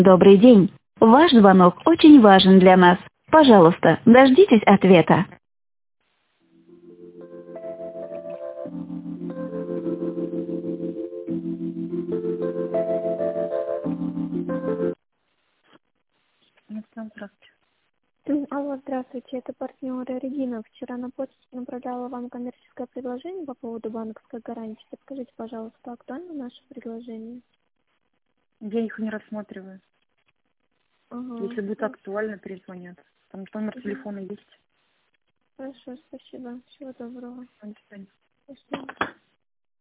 Добрый день. Ваш звонок очень важен для нас. Пожалуйста, дождитесь ответа. Здравствуйте. Алло, здравствуйте, это партнер Регина. Вчера на почте направляла вам коммерческое предложение по поводу банковской гарантии. Подскажите, пожалуйста, актуально наше предложение? Я их не рассматриваю. Ага. Если будет актуально, перезвонят. Там номер телефона есть. Хорошо, спасибо. Всего доброго. До свидания. До свидания.